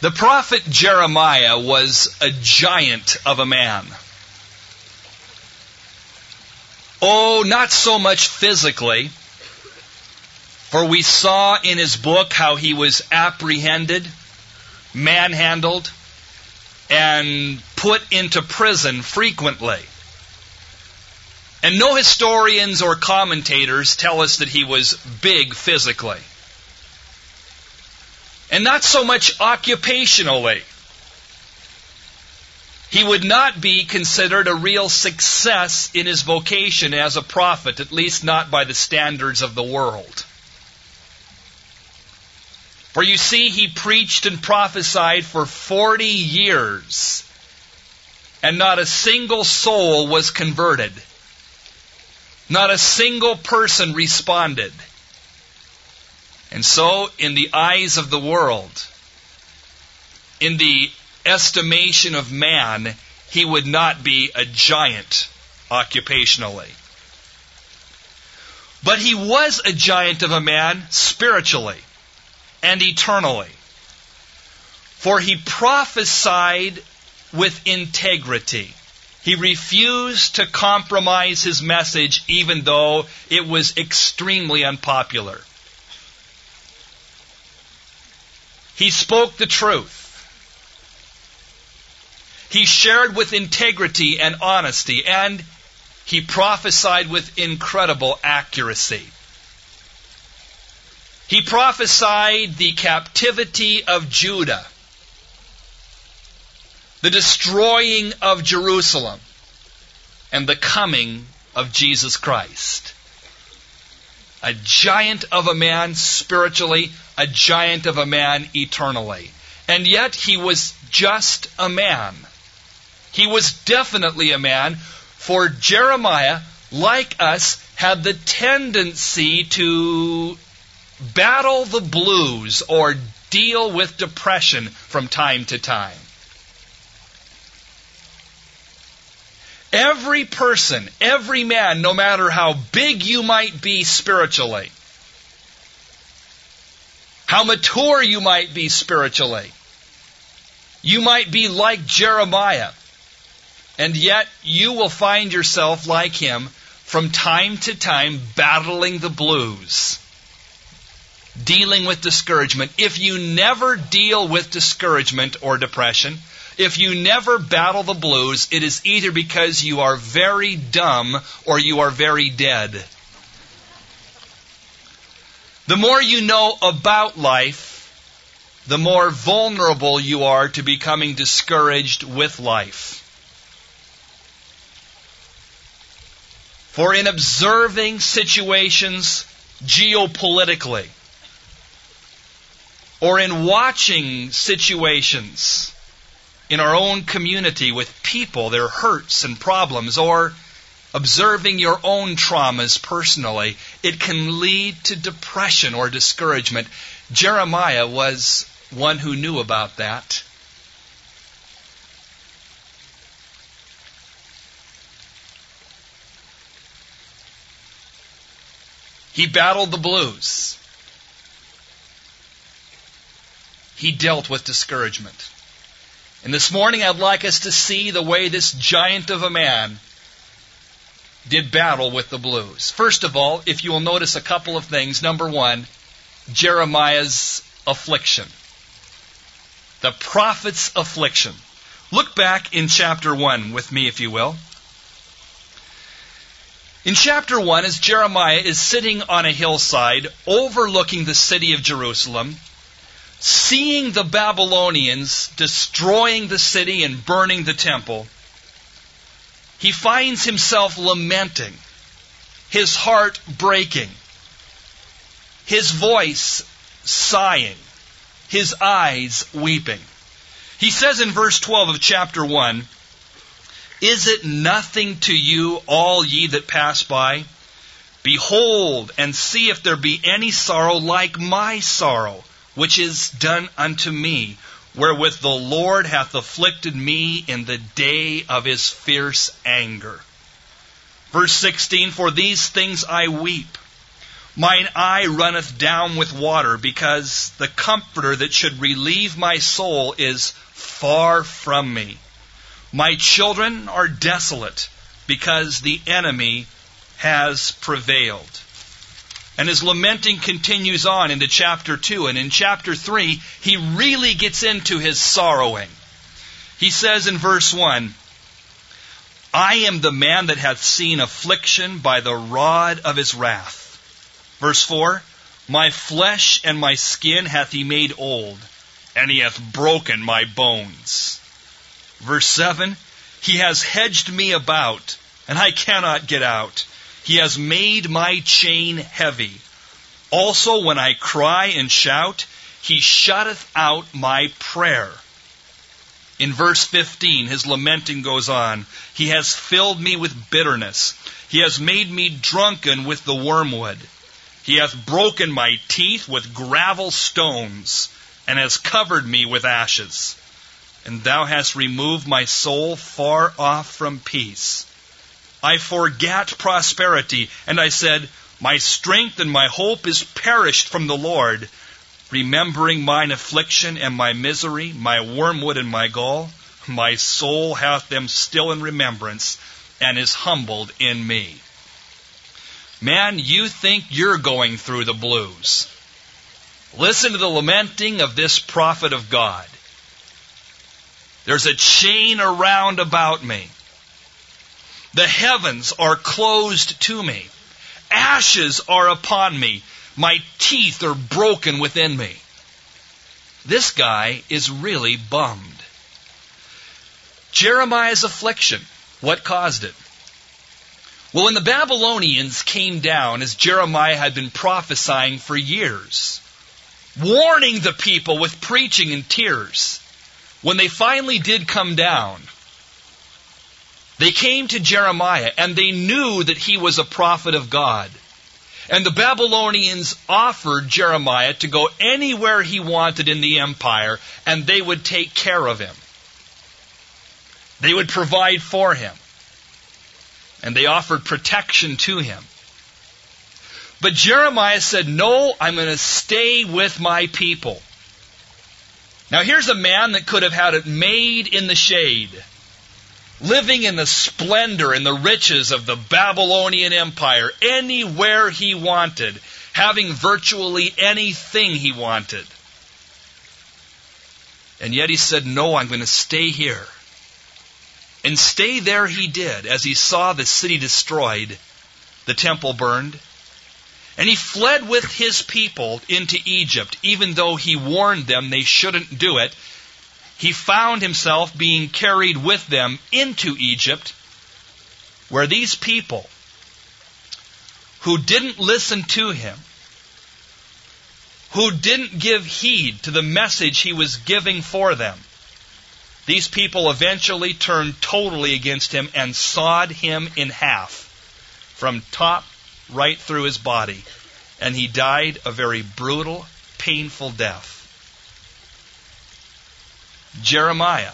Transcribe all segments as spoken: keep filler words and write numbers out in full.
The prophet Jeremiah was a giant of a man. Oh, not so much physically, for we saw in his book how he was apprehended, manhandled, and put into prison frequently. And no historians or commentators tell us that he was big physically. And not so much occupationally. He would not be considered a real success in his vocation as a prophet, at least not by the standards of the world. For you see, he preached and prophesied for forty years, and not a single soul was converted. Not a single person responded. And so, in the eyes of the world, in the estimation of man, he would not be a giant occupationally. But he was a giant of a man spiritually and eternally. For he prophesied with integrity. He refused to compromise his message even though it was extremely unpopular. He spoke the truth. He shared with integrity and honesty, and he prophesied with incredible accuracy. He prophesied the captivity of Judah, the destroying of Jerusalem, and the coming of Jesus Christ. A giant of a man spiritually, a giant of a man eternally. And yet he was just a man. He was definitely a man, for Jeremiah, like us, had the tendency to battle the blues or deal with depression from time to time. Every person, every man, no matter how big you might be spiritually, how mature you might be spiritually, you might be like Jeremiah, and yet you will find yourself like him from time to time battling the blues, dealing with discouragement. If you never deal with discouragement or depression, if you never battle the blues, it is either because you are very dumb or you are very dead. The more you know about life, the more vulnerable you are to becoming discouraged with life. For in observing situations geopolitically, or in watching situations in our own community with people, their hurts and problems, or observing your own traumas personally, it can lead to depression or discouragement. Jeremiah was one who knew about that. He battled the blues. He dealt with discouragement. And this morning I'd like us to see the way this giant of a man did battle with the blues. First of all, if you will notice a couple of things. Number one, Jeremiah's affliction. The prophet's affliction. Look back in chapter one with me, if you will. In chapter one, as Jeremiah is sitting on a hillside overlooking the city of Jerusalem, seeing the Babylonians destroying the city and burning the temple, he finds himself lamenting, his heart breaking, his voice sighing, his eyes weeping. He says in verse twelve of chapter one, "Is it nothing to you, all ye that pass by? Behold, and see if there be any sorrow like my sorrow, which is done unto me, wherewith the Lord hath afflicted me in the day of his fierce anger." Verse sixteen, "For these things I weep, Mine eye runneth down with water, because the comforter that should relieve my soul is far from me. My children are desolate, because the enemy has prevailed. And his lamenting continues on into chapter two. And in chapter three, he really gets into his sorrowing. He says in verse one, I am the man that hath seen affliction by the rod of his wrath. Verse four, my flesh and my skin hath he made old, and he hath broken my bones. Verse seven, he has hedged me about, and I cannot get out. He has made my chain heavy. Also when I cry and shout, he shutteth out my prayer. In verse fifteen, his lamenting goes on. He has filled me with bitterness. He has made me drunken with the wormwood. He hath broken my teeth with gravel stones, and has covered me with ashes. And thou hast removed my soul far off from peace. I forgat prosperity, and I said, my strength and my hope is perished from the Lord. Remembering mine affliction and my misery, my wormwood and my gall, my soul hath them still in remembrance, and is humbled in me. Man, you think you're going through the blues. Listen to the lamenting of this prophet of God. There's a chain around about me. The heavens are closed to me. Ashes are upon me. My teeth are broken within me. This guy is really bummed. Jeremiah's affliction, what caused it? Well, when the Babylonians came down, as Jeremiah had been prophesying for years, warning the people with preaching and tears, when they finally did come down, they came to Jeremiah and they knew that he was a prophet of God. And the Babylonians offered Jeremiah to go anywhere he wanted in the empire, and they would take care of him. They would provide for him. And they offered protection to him. But Jeremiah said, no, I'm going to stay with my people. Now here's a man that could have had it made in the shade, living in the splendor and the riches of the Babylonian Empire, anywhere he wanted, having virtually anything he wanted. And yet he said, no, I'm going to stay here. And stay there he did, as he saw the city destroyed, the temple burned. And he fled with his people into Egypt, even though he warned them they shouldn't do it. He found himself being carried with them into Egypt, where these people who didn't listen to him, who didn't give heed to the message he was giving for them, these people eventually turned totally against him and sawed him in half, from top right through his body. And he died a very brutal, painful death. Jeremiah,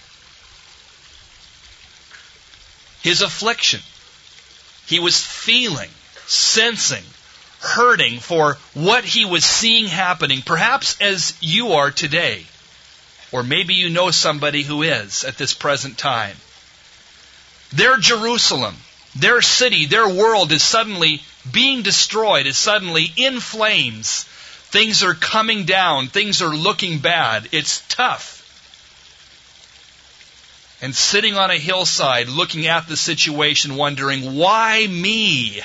his affliction, he was feeling, sensing, hurting for what he was seeing happening, perhaps as you are today. Or maybe you know somebody who is at this present time. Their Jerusalem, their city, their world is suddenly being destroyed, is suddenly in flames. Things are coming down. Things are looking bad. It's tough. And sitting on a hillside, looking at the situation, wondering, why me?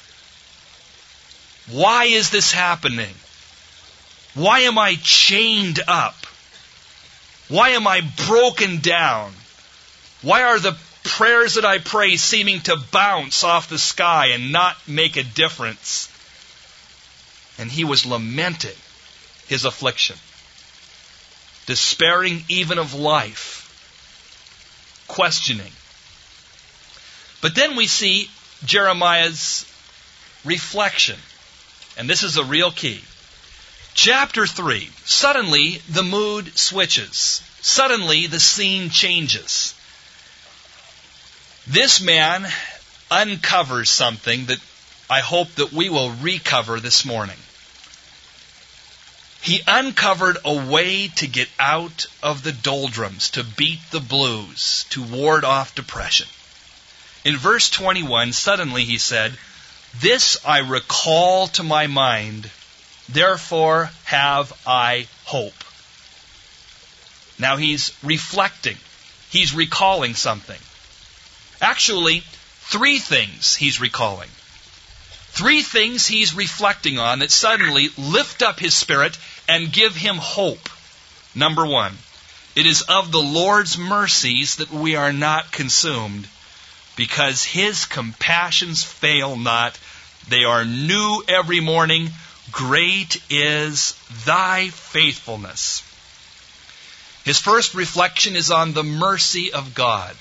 Why is this happening? Why am I chained up? Why am I broken down? Why are the prayers that I pray seeming to bounce off the sky and not make a difference? And he was lamenting his affliction, despairing even of life, questioning. But then we see Jeremiah's reflection. And this is a real key. Chapter three. Suddenly the mood switches. Suddenly the scene changes. This man uncovers something that I hope that we will recover this morning. He uncovered a way to get out of the doldrums, to beat the blues, to ward off depression. In verse twenty-one, suddenly he said, "This I recall to my mind, therefore have I hope." Now he's reflecting. He's recalling something. Actually, three things he's recalling. Three things he's reflecting on that suddenly lift up his spirit and give him hope. Number one, it is of the Lord's mercies that we are not consumed, because his compassions fail not. They are new every morning. Great is thy faithfulness. His first reflection is on the mercy of God.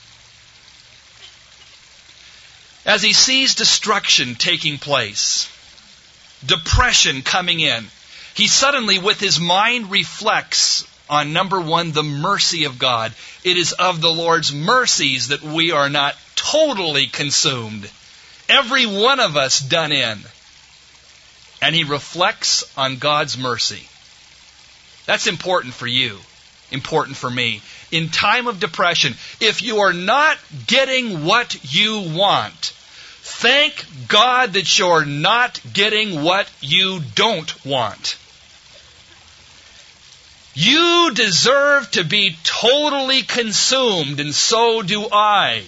As he sees destruction taking place, depression coming in, he suddenly, with his mind, reflects on, number one, the mercy of God. It is of the Lord's mercies that we are not totally consumed. Every one of us done in. And he reflects on God's mercy. That's important for you. Important for me. In time of depression, if you are not getting what you want, thank God that you're not getting what you don't want. You deserve to be totally consumed, and so do I.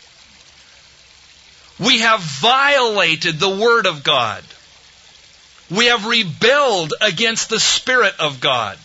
We have violated the Word of God. We have rebelled against the Spirit of God.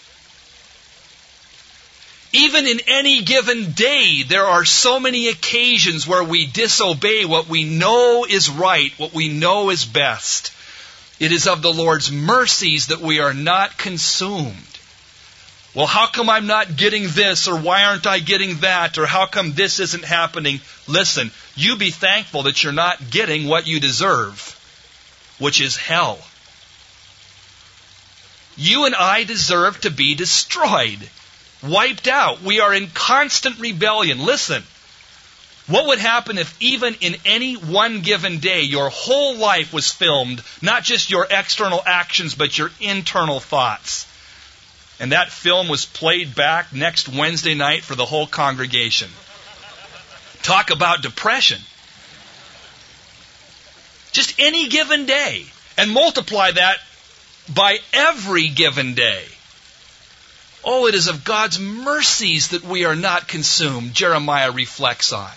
Even in any given day, there are so many occasions where we disobey what we know is right, what we know is best. It is of the Lord's mercies that we are not consumed. Well, how come I'm not getting this, or why aren't I getting that, or how come this isn't happening? Listen, you be thankful that you're not getting what you deserve, which is hell. You and I deserve to be destroyed, wiped out. We are in constant rebellion. Listen, what would happen if even in any one given day your whole life was filmed, not just your external actions, but your internal thoughts? And that film was played back next Wednesday night for the whole congregation. Talk about depression. Just any given day. And multiply that by every given day. Oh, it is of God's mercies that we are not consumed, Jeremiah reflects on.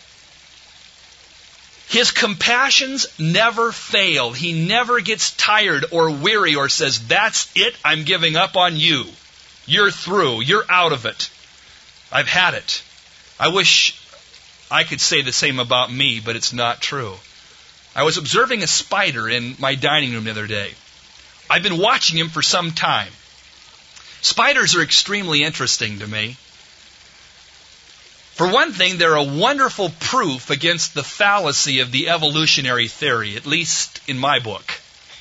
His compassions never fail. He never gets tired or weary or says, "That's it, I'm giving up on you. You're through. You're out of it. I've had it." I wish I could say the same about me, but it's not true. I was observing a spider in my dining room the other day. I've been watching him for some time. Spiders are extremely interesting to me. For one thing, they're a wonderful proof against the fallacy of the evolutionary theory, at least in my book.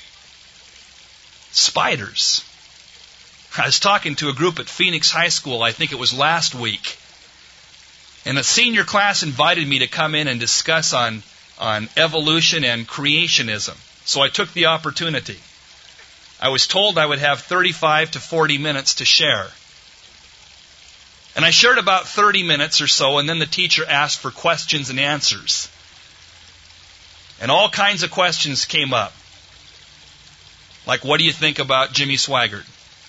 Spiders. I was talking to a group at Phoenix High School, I think it was last week, and a senior class invited me to come in and discuss on, on evolution and creationism. So I took the opportunity. I was told I would have thirty-five to forty minutes to share. And I shared about thirty minutes or so, and then the teacher asked for questions and answers. And all kinds of questions came up. Like, what do you think about Jimmy Swaggart?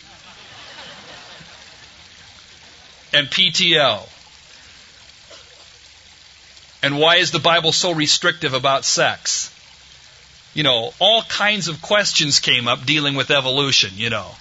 And P T L. And why is the Bible so restrictive about sex? You know, all kinds of questions came up dealing with evolution, you know.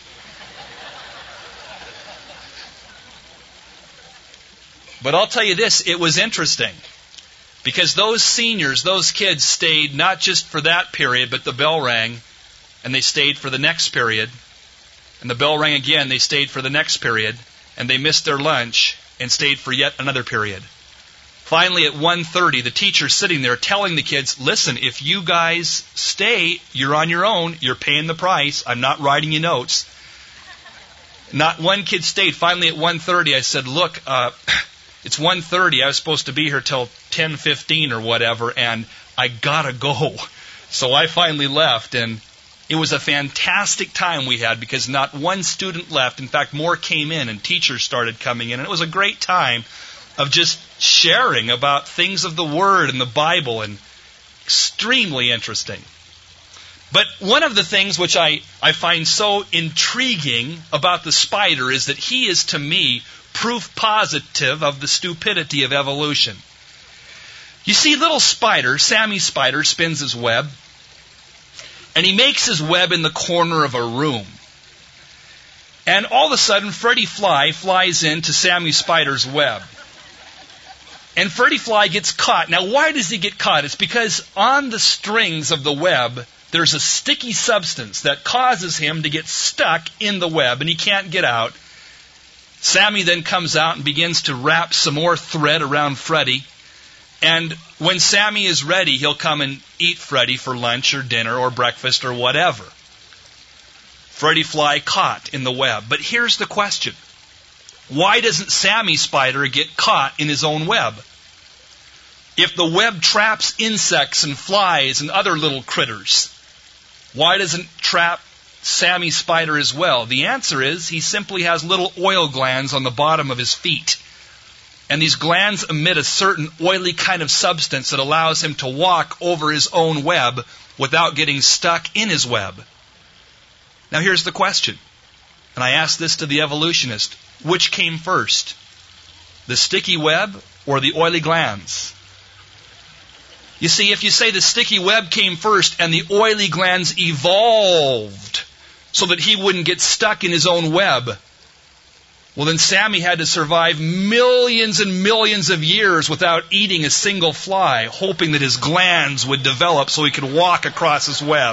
But I'll tell you this, it was interesting. Because those seniors, those kids stayed not just for that period, but the bell rang, and they stayed for the next period. And the bell rang again, they stayed for the next period, and they missed their lunch and stayed for yet another period. Finally, at one thirty, the teacher's sitting there telling the kids, "Listen, if you guys stay, you're on your own. You're paying the price. I'm not writing you notes." Not one kid stayed. Finally, at one thirty, I said, "Look, uh, it's one thirty. I was supposed to be here till ten fifteen or whatever, and I gotta go. So I finally left, and it was a fantastic time we had because not one student left. In fact, more came in and teachers started coming in. And it was a great time of just sharing about things of the Word and the Bible, and extremely interesting. But one of the things which I, I find so intriguing about the spider is that he is, to me, proof positive of the stupidity of evolution. You see, little spider, Sammy Spider, spins his web, and he makes his web in the corner of a room. And all of a sudden, Freddy Fly flies into Sammy Spider's web. And Freddy Fly gets caught. Now, why does he get caught? It's because on the strings of the web, there's a sticky substance that causes him to get stuck in the web, and he can't get out. Sammy then comes out and begins to wrap some more thread around Freddy. And when Sammy is ready, he'll come and eat Freddy for lunch or dinner or breakfast or whatever. Freddy Fly caught in the web. But here's the question. Why doesn't Sammy Spider get caught in his own web? If the web traps insects and flies and other little critters, why doesn't it trap Sammy Spider as well? The answer is he simply has little oil glands on the bottom of his feet. And these glands emit a certain oily kind of substance that allows him to walk over his own web without getting stuck in his web. Now here's the question, and I asked this to the evolutionist. Which came first? The sticky web or the oily glands? You see, if you say the sticky web came first and the oily glands evolved so that he wouldn't get stuck in his own web, well, then Sammy had to survive millions and millions of years without eating a single fly, hoping that his glands would develop so he could walk across his web.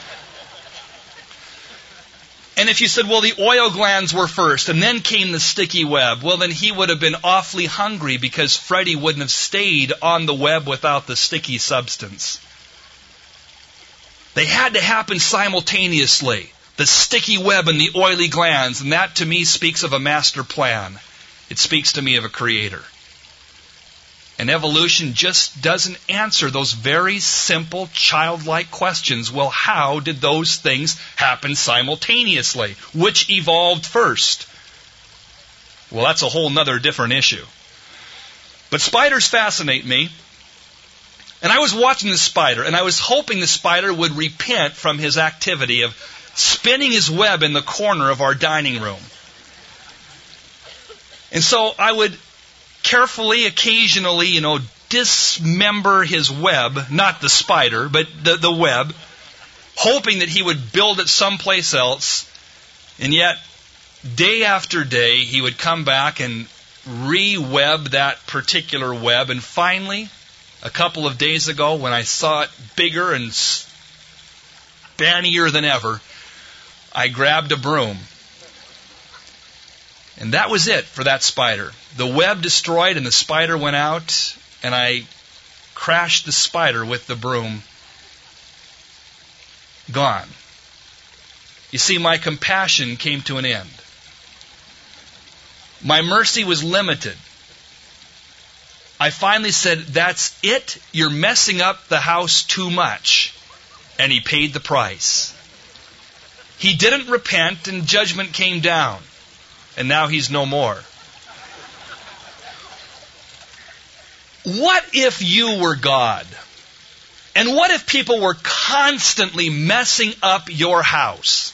And if you said, well, the oil glands were first and then came the sticky web, well, then he would have been awfully hungry because Freddy wouldn't have stayed on the web without the sticky substance. They had to happen simultaneously. The sticky web and the oily glands, and that to me speaks of a master plan. It speaks to me of a creator. And evolution just doesn't answer those very simple, childlike questions. Well, how did those things happen simultaneously? Which evolved first? Well, that's a whole nother different issue. But spiders fascinate me. And I was watching the spider, and I was hoping the spider would repent from his activity of spinning his web in the corner of our dining room. And so I would carefully, occasionally, you know, dismember his web, not the spider, but the, the web, hoping that he would build it someplace else. And yet, day after day, he would come back and re-web that particular web. And finally, a couple of days ago, when I saw it bigger and spannier than ever, I grabbed a broom. And that was it for that spider. The web destroyed and the spider went out, and I crashed the spider with the broom. Gone. You see, my compassion came to an end. My mercy was limited. I finally said, that's it. You're messing up the house too much. And he paid the price. He didn't repent, and judgment came down. And now he's no more. What if you were God? And what if people were constantly messing up your house?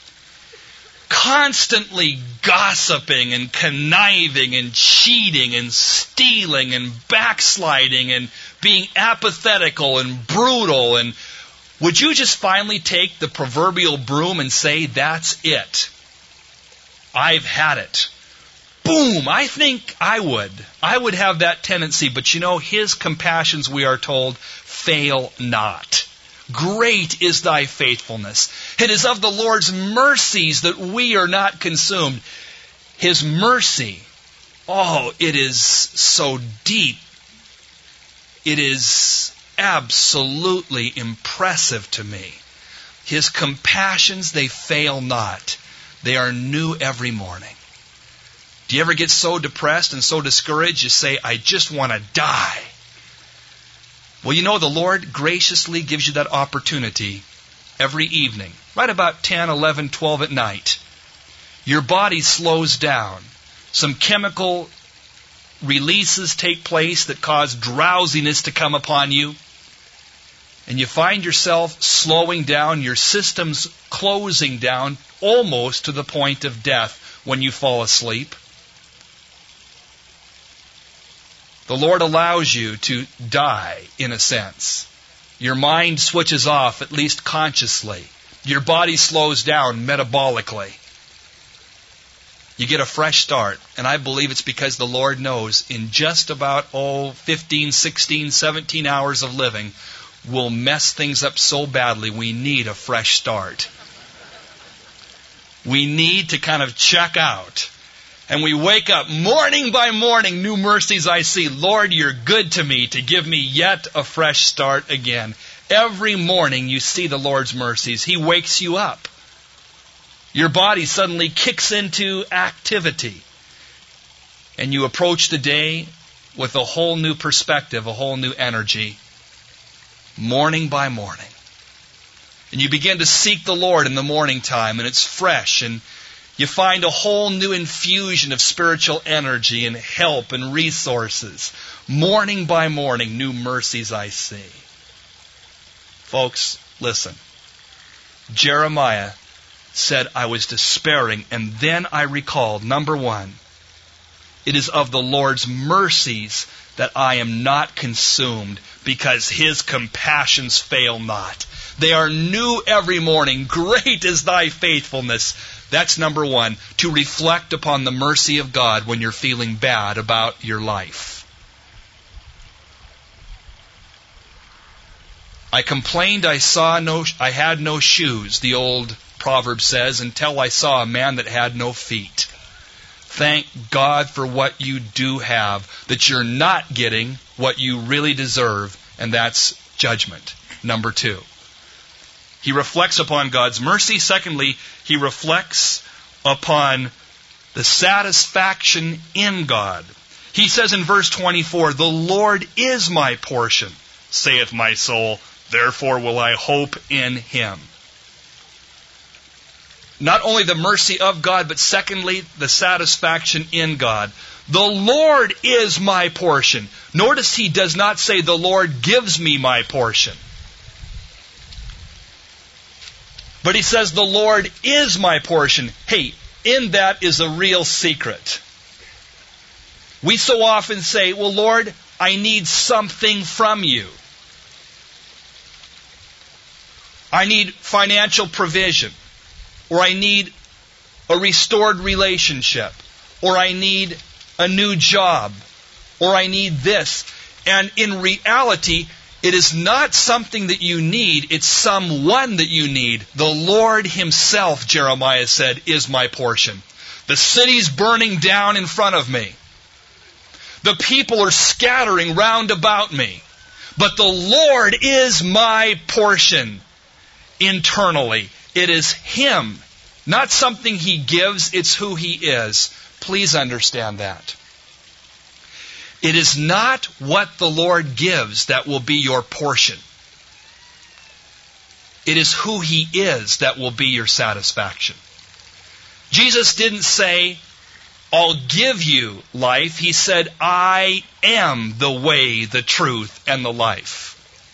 Constantly gossiping and conniving and cheating and stealing and backsliding and being apathetical and brutal. And would you just finally take the proverbial broom and say, that's it? I've had it. Boom! I think I would. I would have that tendency. But you know, his compassions, we are told, fail not. Great is thy faithfulness. It is of the Lord's mercies that we are not consumed. His mercy, oh, it is so deep. It is absolutely impressive to me. His compassions, they fail not. They are new every morning. Do you ever get so depressed and so discouraged you say, I just want to die? Well, you know, the Lord graciously gives you that opportunity every evening, right about ten, eleven, twelve at night. Your body slows down. Some chemical releases take place that cause drowsiness to come upon you. And you find yourself slowing down, your system's closing down almost to the point of death when you fall asleep. The Lord allows you to die, in a sense. Your mind switches off, at least consciously. Your body slows down metabolically. You get a fresh start. And I believe it's because the Lord knows in just about, oh, fifteen, sixteen, seventeen hours of living, we'll mess things up so badly we need a fresh start. We need to kind of check out. And we wake up morning by morning, new mercies I see. Lord, you're good to me to give me yet a fresh start again. Every morning you see the Lord's mercies. He wakes you up. Your body suddenly kicks into activity. And you approach the day with a whole new perspective, a whole new energy. Morning by morning. And you begin to seek the Lord in the morning time, and it's fresh, and you find a whole new infusion of spiritual energy and help and resources. Morning by morning, new mercies I see. Folks, listen. Jeremiah said, I was despairing, and then I recalled, number one, it is of the Lord's mercies that I am not consumed, because His compassions fail not. They are new every morning. Great is thy faithfulness. That's number one, to reflect upon the mercy of God when you're feeling bad about your life. I complained I saw no, I had no shoes, the old proverb says, until I saw a man that had no feet. Thank God for what you do have, that you're not getting what you really deserve, and that's judgment. Number two. He reflects upon God's mercy. Secondly, he reflects upon the satisfaction in God. He says in verse twenty-four, the Lord is my portion, saith my soul, therefore will I hope in Him. Not only the mercy of God, but secondly, the satisfaction in God. The Lord is my portion. Notice he does not say, the Lord gives me my portion. But he says, the Lord is my portion. Hey, in that is a real secret. We so often say, well, Lord, I need something from you. I need financial provision. Or I need a restored relationship. Or I need a new job. Or I need this. And in reality, it is not something that you need, it's someone that you need. The Lord Himself, Jeremiah said, is my portion. The city's burning down in front of me. The people are scattering round about me. But the Lord is my portion internally. It is Him, not something He gives, it's who He is. Please understand that. It is not what the Lord gives that will be your portion. It is who He is that will be your satisfaction. Jesus didn't say, I'll give you life. He said, I am the way, the truth, and the life.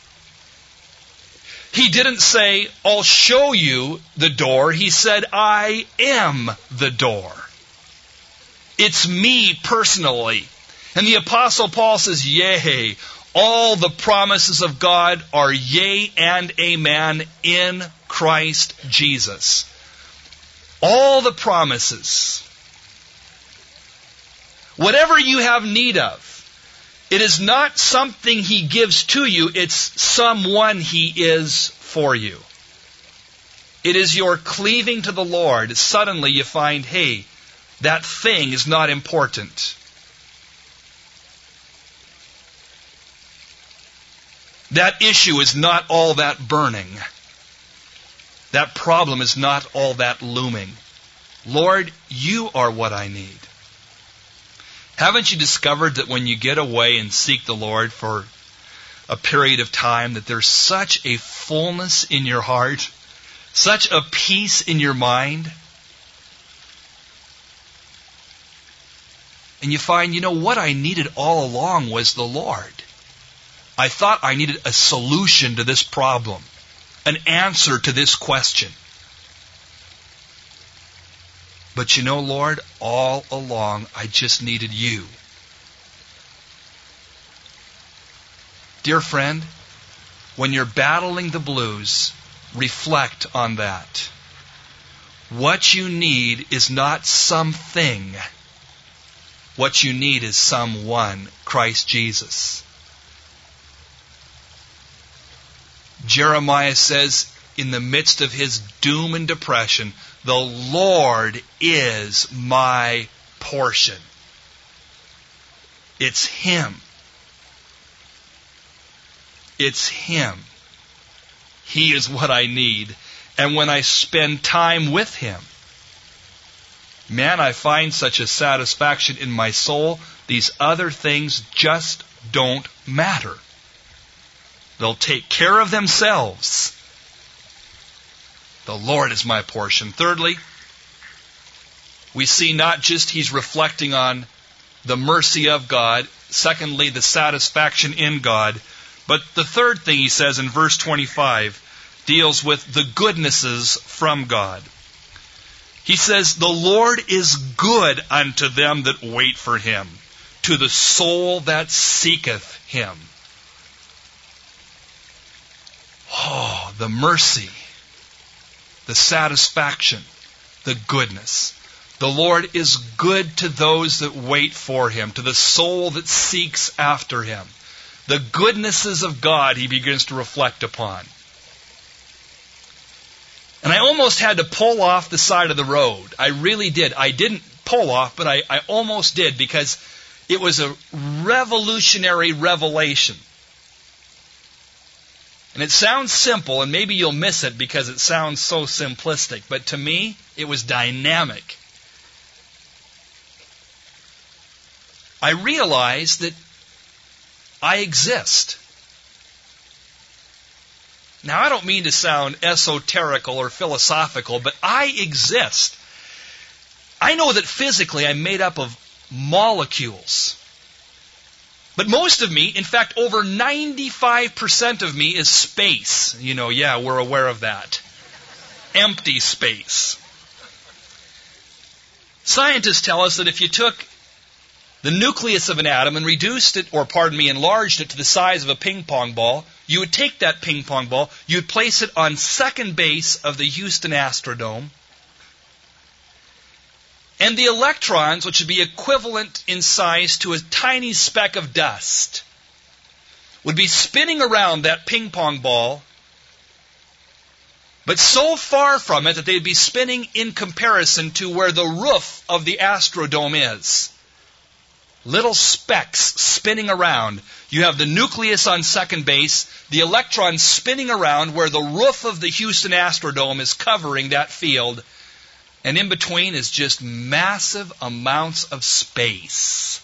He didn't say, I'll show you the door. He said, I am the door. It's me personally. And the Apostle Paul says, yea, all the promises of God are yea and amen in Christ Jesus. All the promises. Whatever you have need of, it is not something He gives to you, it's someone He is for you. It is your cleaving to the Lord. Suddenly you find, hey, that thing is not important. That issue is not all that burning. That problem is not all that looming. Lord, you are what I need. Haven't you discovered that when you get away and seek the Lord for a period of time that there's such a fullness in your heart, such a peace in your mind. And you find, you know, what I needed all along was the Lord. I thought I needed a solution to this problem, an answer to this question. But you know, Lord, all along I just needed you. Dear friend, when you're battling the blues, reflect on that. What you need is not something. What you need is someone, Christ Jesus. Jeremiah says, in the midst of his doom and depression, the Lord is my portion. It's Him. It's Him. He is what I need. And when I spend time with Him, man, I find such a satisfaction in my soul. These other things just don't matter. They'll take care of themselves. The Lord is my portion. Thirdly, we see not just He's reflecting on the mercy of God. Secondly, the satisfaction in God. But the third thing he says in verse twenty-five deals with the goodnesses from God. He says, the Lord is good unto them that wait for Him, to the soul that seeketh Him. Oh, the mercy, the satisfaction, the goodness. The Lord is good to those that wait for Him, to the soul that seeks after Him. The goodnesses of God he begins to reflect upon. And I almost had to pull off the side of the road. I really did. I didn't pull off, but I, I almost did, because it was a revolutionary revelation. And it sounds simple, and maybe you'll miss it because it sounds so simplistic. But to me, it was dynamic. I realized that I exist. Now, I don't mean to sound esoterical or philosophical, but I exist. I know that physically I'm made up of molecules. But most of me, in fact, over ninety-five percent of me is space. You know, yeah, we're aware of that. Empty space. Scientists tell us that if you took the nucleus of an atom and reduced it, or pardon me, enlarged it to the size of a ping pong ball, you would take that ping pong ball, you would place it on second base of the Houston Astrodome, and the electrons, which would be equivalent in size to a tiny speck of dust, would be spinning around that ping pong ball, but so far from it that they'd be spinning in comparison to where the roof of the Astrodome is. Little specks spinning around. You have the nucleus on second base, the electrons spinning around where the roof of the Houston Astrodome is covering that field, and in between is just massive amounts of space.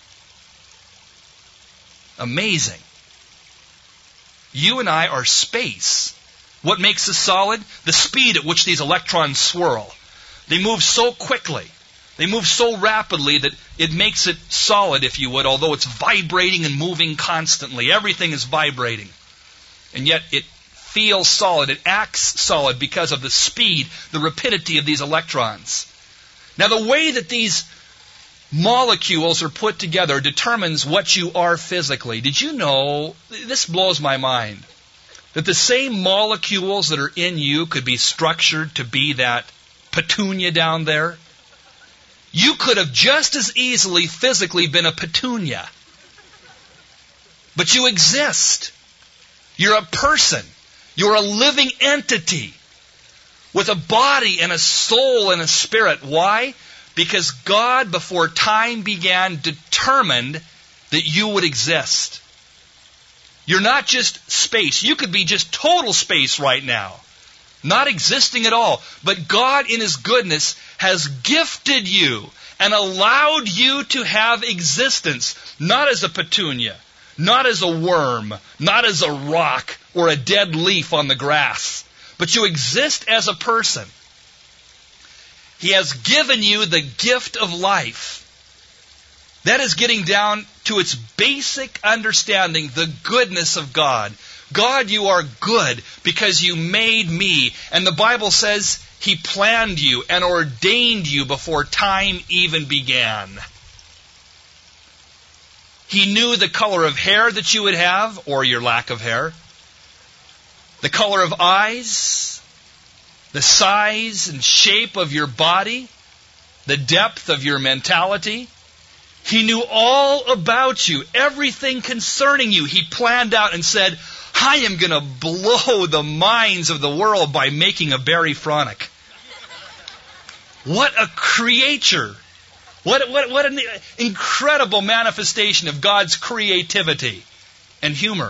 Amazing. You and I are space. What makes us solid? The speed at which these electrons swirl. They move so quickly. They move so rapidly that it makes it solid, if you would, although it's vibrating and moving constantly. Everything is vibrating. And yet it feels solid. It acts solid because of the speed, the rapidity of these electrons. Now, the way that these molecules are put together determines what you are physically. Did you know, this blows my mind, that the same molecules that are in you could be structured to be that petunia down there? You could have just as easily physically been a petunia. But you exist. You're a person. You're a living entity with a body and a soul and a spirit. Why? Because God, before time began, determined that you would exist. You're not just space. You could be just total space right now, not existing at all. But God, in His goodness, has gifted you and allowed you to have existence, not as a petunia, not as a worm, not as a rock or a dead leaf on the grass, but you exist as a person. He has given you the gift of life. That is getting down to its basic understanding, the goodness of God. God, you are good because you made me. And the Bible says He planned you and ordained you before time even began. He knew the color of hair that you would have, or your lack of hair, the color of eyes, the size and shape of your body, the depth of your mentality. He knew all about you, everything concerning you. He planned out and said, I am going to blow the minds of the world by making a Barry Fronick. What a creature. What, what, what an incredible manifestation of God's creativity and humor.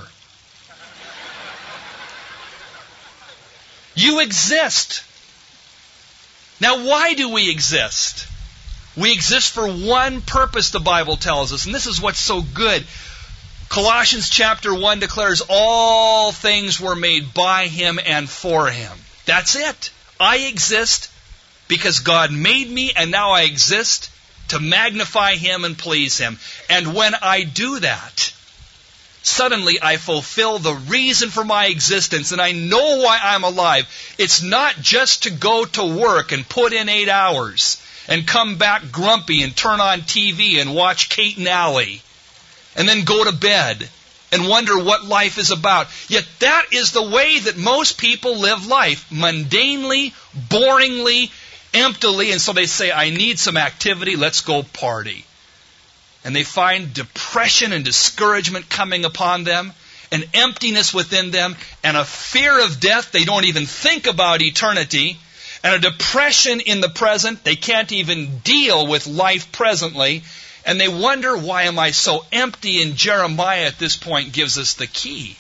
You exist. Now, why do we exist? We exist for one purpose, the Bible tells us, and this is what's so good. Colossians chapter one declares all things were made by Him and for Him. That's it. I exist because God made me, and now I exist to magnify Him and please Him. And when I do that, suddenly I fulfill the reason for my existence, and I know why I'm alive. It's not just to go to work and put in eight hours and come back grumpy and turn on T V and watch Kate and Allie and then go to bed and wonder what life is about. Yet that is the way that most people live life, mundanely, boringly, emptily, and so they say, I need some activity, let's go party. And they find depression and discouragement coming upon them, an emptiness within them, and a fear of death. They don't even think about eternity, and a depression in the present. They can't even deal with life presently, and they wonder, why am I so empty? And Jeremiah at this point gives us the key.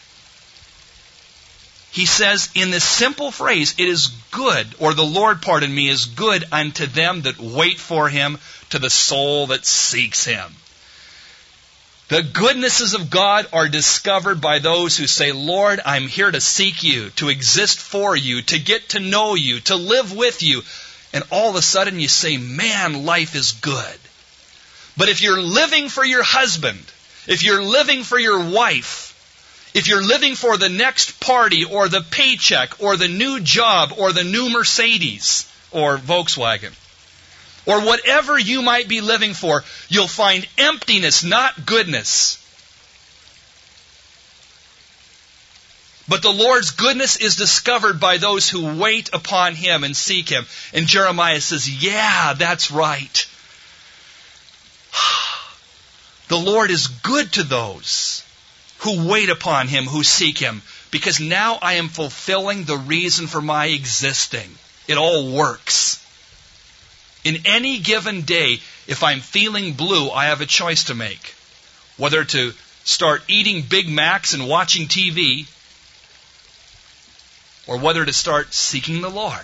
He says in this simple phrase, it is good, or the Lord, pardon me, is good unto them that wait for Him, to the soul that seeks Him. The goodnesses of God are discovered by those who say, Lord, I'm here to seek You, to exist for You, to get to know You, to live with You. And all of a sudden you say, man, life is good. But if you're living for your husband, if you're living for your wife, if you're living for the next party or the paycheck or the new job or the new Mercedes or Volkswagen, or whatever you might be living for, you'll find emptiness, not goodness. But the Lord's goodness is discovered by those who wait upon Him and seek Him. And Jeremiah says, yeah, that's right. The Lord is good to those who wait upon Him, who seek Him, because now I am fulfilling the reason for my existing. It all works. In any given day, if I'm feeling blue, I have a choice to make. Whether to start eating Big Macs and watching T V, or whether to start seeking the Lord.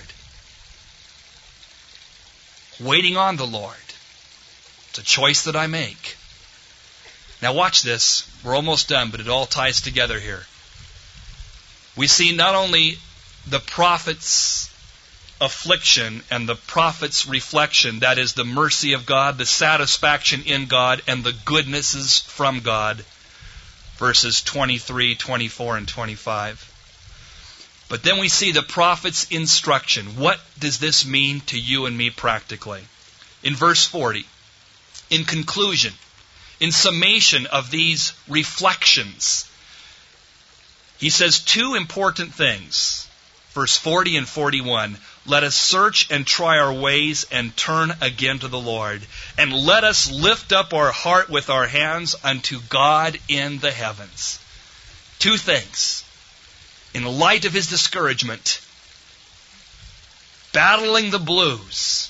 Waiting on the Lord. It's a choice that I make. Now watch this. We're almost done, but it all ties together here. We see not only the prophet's affliction and the prophet's reflection, that is the mercy of God, the satisfaction in God, and the goodnesses from God, verses twenty-three, twenty-four, and twenty-five. But then we see the prophet's instruction. What does this mean to you and me practically? In verse forty, in conclusion, in summation of these reflections, he says two important things. Verse forty and forty-one, let us search and try our ways and turn again to the Lord. And let us lift up our heart with our hands unto God in the heavens. Two things. In light of his discouragement, battling the blues,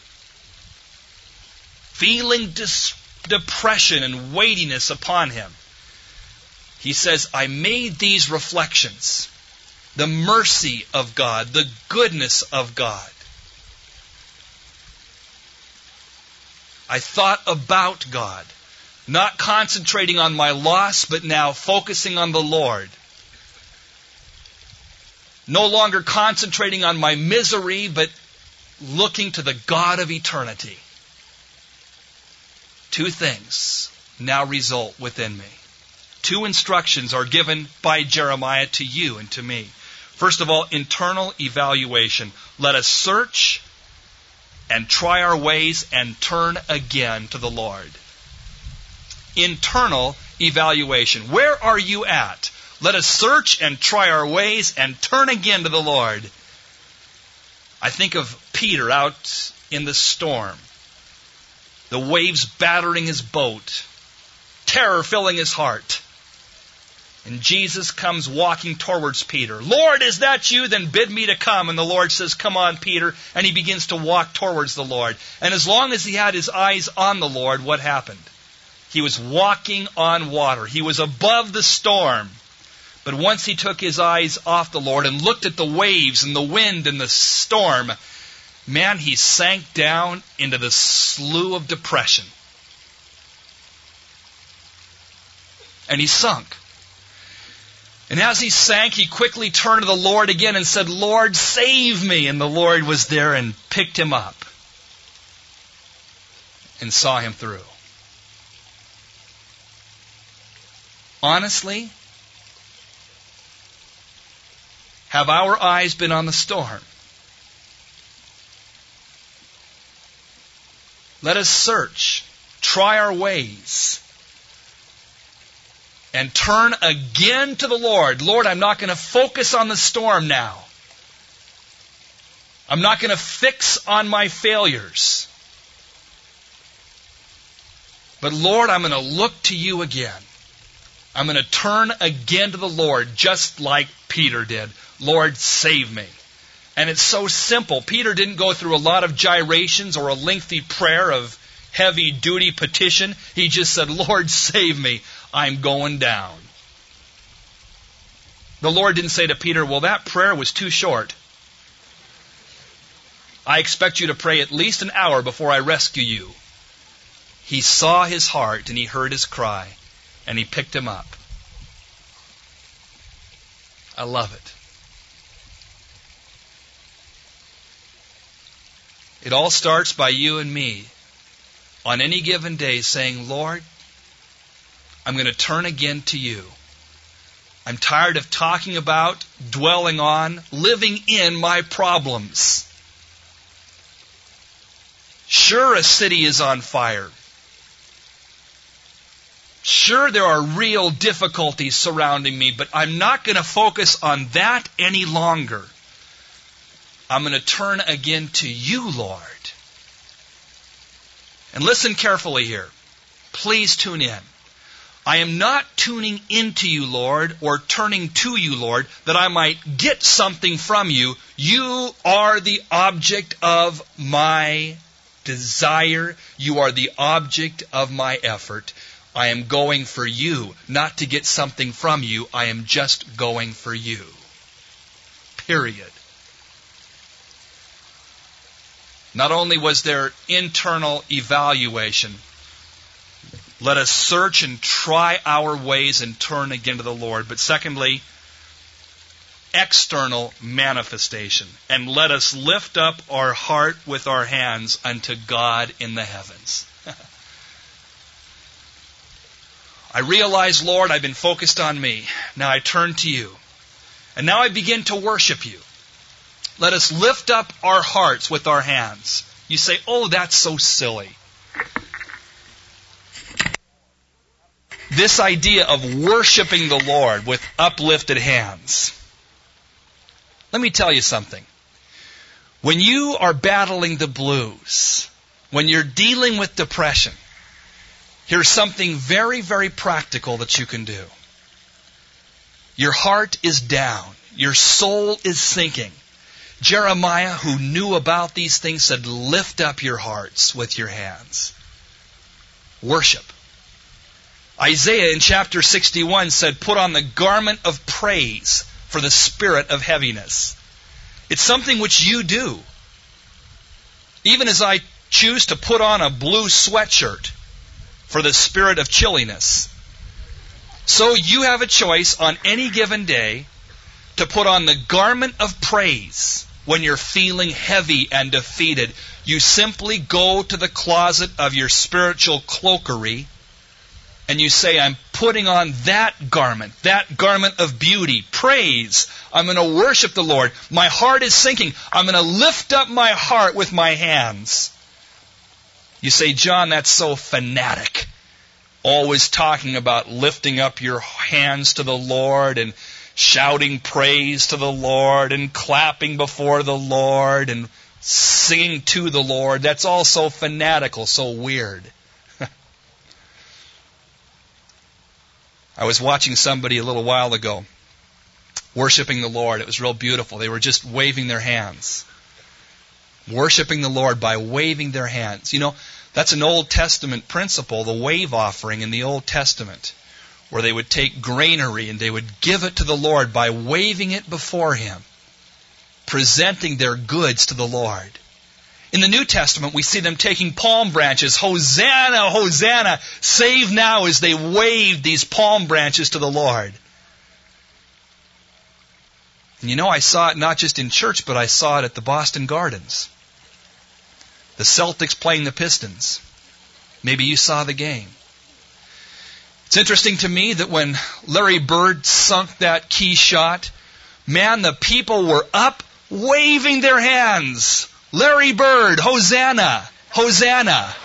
feeling dis- depression and weightiness upon him, he says, I made these reflections. The mercy of God, the goodness of God. I thought about God. Not concentrating on my loss, but now focusing on the Lord. No longer concentrating on my misery, but looking to the God of eternity. Two things now result within me. Two instructions are given by Jeremiah to you and to me. First of all, internal evaluation. Let us search and try our ways and turn again to the Lord. Internal evaluation. Where are you at? Let us search and try our ways and turn again to the Lord. I think of Peter out in the storm. The waves battering his boat. Terror filling his heart. And Jesus comes walking towards Peter. Lord, is that you? Then bid me to come. And the Lord says, come on, Peter. And he begins to walk towards the Lord. And as long as he had his eyes on the Lord, what happened? He was walking on water. He was above the storm. But once he took his eyes off the Lord and looked at the waves and the wind and the storm, man, he sank down into the slough of depression. And he sunk. And as he sank, he quickly turned to the Lord again and said, Lord, save me. And the Lord was there and picked him up and saw him through. Honestly, have our eyes been on the storm? Let us search, try our ways, and turn again to the Lord. Lord, I'm not going to focus on the storm now. I'm not going to fix on my failures. But Lord, I'm going to look to you again. I'm going to turn again to the Lord, just like Peter did. Lord, save me. And it's so simple. Peter didn't go through a lot of gyrations or a lengthy prayer of heavy-duty petition. He just said, Lord, save me. I'm going down. The Lord didn't say to Peter, well, that prayer was too short. I expect you to pray at least an hour before I rescue you. He saw his heart and he heard his cry and he picked him up. I love it. It all starts by you and me on any given day saying, Lord, I'm going to turn again to you. I'm tired of talking about, dwelling on, living in my problems. Sure, a city is on fire. Sure, there are real difficulties surrounding me, but I'm not going to focus on that any longer. I'm going to turn again to you, Lord. And listen carefully here. Please tune in. I am not tuning into you, Lord, or turning to you, Lord, that I might get something from you. You are the object of my desire. You are the object of my effort. I am going for you, not to get something from you. I am just going for you. Period. Not only was there internal evaluation, let us search and try our ways and turn again to the Lord. But secondly, external manifestation. And let us lift up our heart with our hands unto God in the heavens. I realize, Lord, I've been focused on me. Now I turn to you. And now I begin to worship you. Let us lift up our hearts with our hands. You say, oh, that's so silly. This idea of worshiping the Lord with uplifted hands. Let me tell you something. When you are battling the blues, when you're dealing with depression, here's something very, very practical that you can do. Your heart is down. Your soul is sinking. Jeremiah, who knew about these things, said, lift up your hearts with your hands. Worship. Isaiah in chapter sixty-one said, put on the garment of praise for the spirit of heaviness. It's something which you do. Even as I choose to put on a blue sweatshirt for the spirit of chilliness. So you have a choice on any given day to put on the garment of praise when you're feeling heavy and defeated. You simply go to the closet of your spiritual cloakery and you say, I'm putting on that garment, that garment of beauty, praise. I'm going to worship the Lord. My heart is sinking. I'm going to lift up my heart with my hands. You say, John, that's so fanatic. Always talking about lifting up your hands to the Lord and shouting praise to the Lord and clapping before the Lord and singing to the Lord. That's all so fanatical, so weird. I was watching somebody a little while ago worshiping the Lord. It was real beautiful. They were just waving their hands. Worshiping the Lord by waving their hands. You know, that's an Old Testament principle, the wave offering in the Old Testament, where they would take granary and they would give it to the Lord by waving it before Him, presenting their goods to the Lord. In the New Testament, we see them taking palm branches. Hosanna, Hosanna, save now, as they wave these palm branches to the Lord. And you know, I saw it not just in church, but I saw it at the Boston Gardens. The Celtics playing the Pistons. Maybe you saw the game. It's interesting to me that when Larry Bird sunk that key shot, man, the people were up waving their hands. Larry Bird, Hosanna, Hosanna.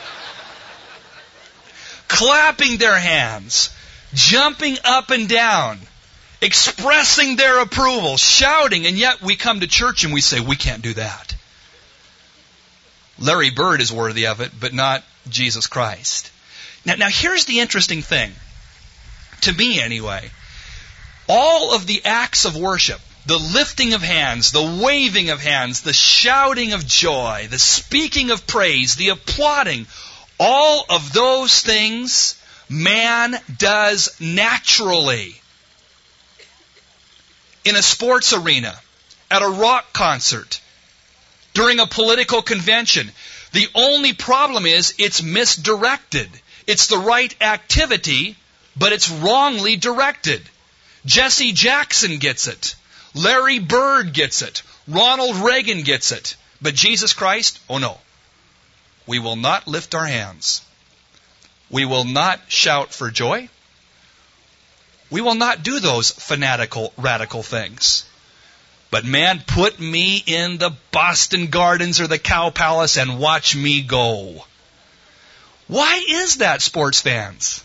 Clapping their hands, jumping up and down, expressing their approval, shouting, and yet we come to church and we say, we can't do that. Larry Bird is worthy of it, but not Jesus Christ. Now, now here's the interesting thing, to me anyway. All of the acts of worship, the lifting of hands, the waving of hands, the shouting of joy, the speaking of praise, the applauding, all of those things man does naturally. In a sports arena, at a rock concert, during a political convention. The only problem is it's misdirected. It's the right activity, but it's wrongly directed. Jesse Jackson gets it. Larry Bird gets it. Ronald Reagan gets it. But Jesus Christ, oh no. We will not lift our hands. We will not shout for joy. We will not do those fanatical, radical things. But man, put me in the Boston Gardens or the Cow Palace and watch me go. Why is that, sports fans?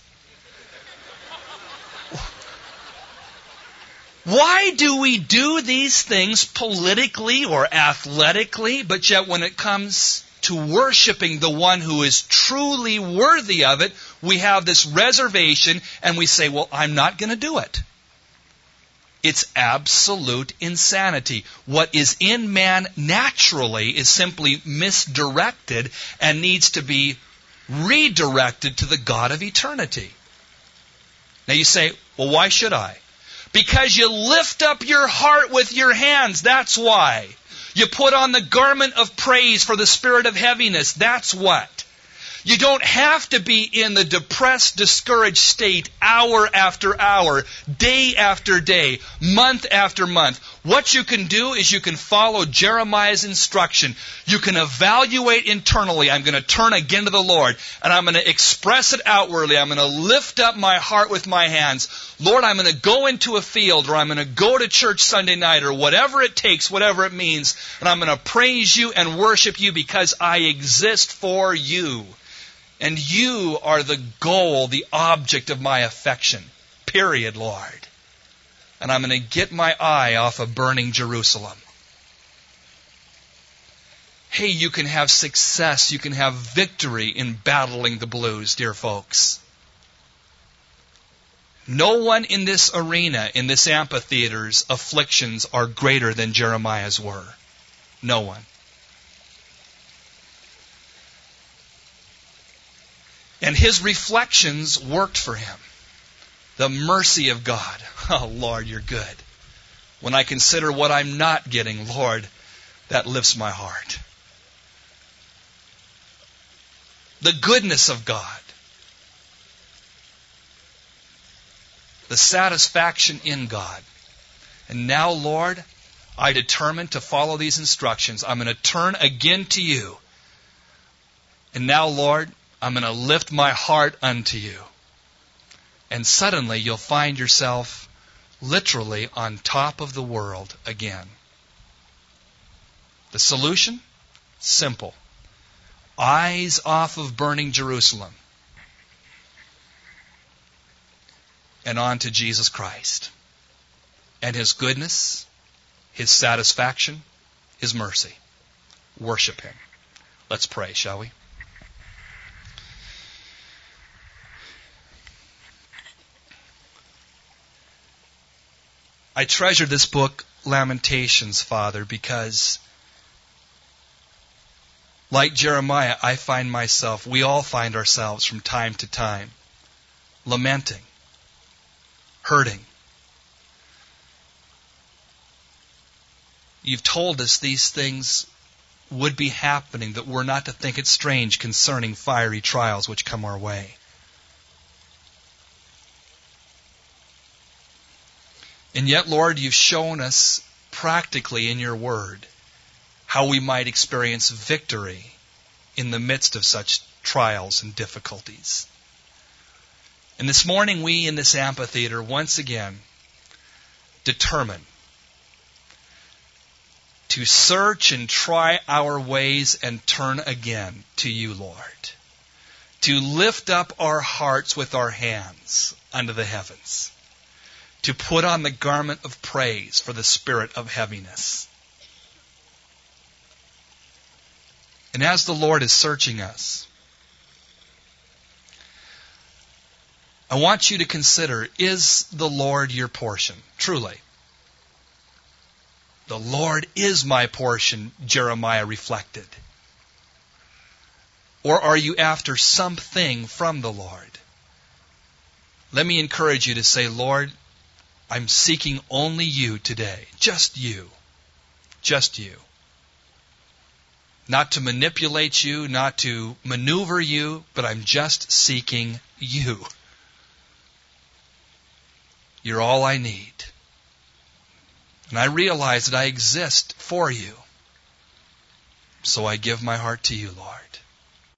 Why do we do these things politically or athletically, but yet when it comes to worshiping the one who is truly worthy of it, we have this reservation and we say, well, I'm not going to do it. It's absolute insanity. What is in man naturally is simply misdirected and needs to be redirected to the God of eternity. Now you say, well, why should I? Because you lift up your heart with your hands. That's why. You put on the garment of praise for the spirit of heaviness. That's what. You don't have to be in the depressed, discouraged state hour after hour, day after day, month after month. What you can do is you can follow Jeremiah's instruction. You can evaluate internally. I'm going to turn again to the Lord, and I'm going to express it outwardly. I'm going to lift up my heart with my hands. Lord, I'm going to go into a field, or I'm going to go to church Sunday night, or whatever it takes, whatever it means, and I'm going to praise you and worship you because I exist for you. And you are the goal, the object of my affection. Period, Lord. And I'm going to get my eye off of burning Jerusalem. Hey, you can have success, you can have victory in battling the blues, dear folks. No one in this arena, in this amphitheater's afflictions are greater than Jeremiah's were. No one. And his reflections worked for him. The mercy of God. Oh, Lord, you're good. When I consider what I'm not getting, Lord, that lifts my heart. The goodness of God. the satisfaction in God. And now, Lord, I determine to follow these instructions. I'm going to turn again to you. And now, Lord, I'm going to lift my heart unto you. And suddenly you'll find yourself literally on top of the world again. The solution? Simple. Eyes off of burning Jerusalem and on to Jesus Christ and His goodness, His satisfaction, His mercy. Worship Him. Let's pray, shall we? I treasure this book, Lamentations, Father, because like Jeremiah, I find myself, we all find ourselves from time to time, lamenting, hurting. You've told us these things would be happening, that we're not to think it strange concerning fiery trials which come our way. And yet, Lord, you've shown us practically in your word how we might experience victory in the midst of such trials and difficulties. And this morning we in this amphitheater once again determine to search and try our ways and turn again to you, Lord. To lift up our hearts with our hands unto the heavens. To put on the garment of praise for the spirit of heaviness. And as the Lord is searching us, I want you to consider, is the Lord your portion? Truly. The Lord is my portion, Jeremiah reflected. Or are you after something from the Lord? Let me encourage you to say, Lord, I'm seeking only you today. Just you. Just you. Not to manipulate you, not to maneuver you, but I'm just seeking you. You're all I need. And I realize that I exist for you. So I give my heart to you, Lord.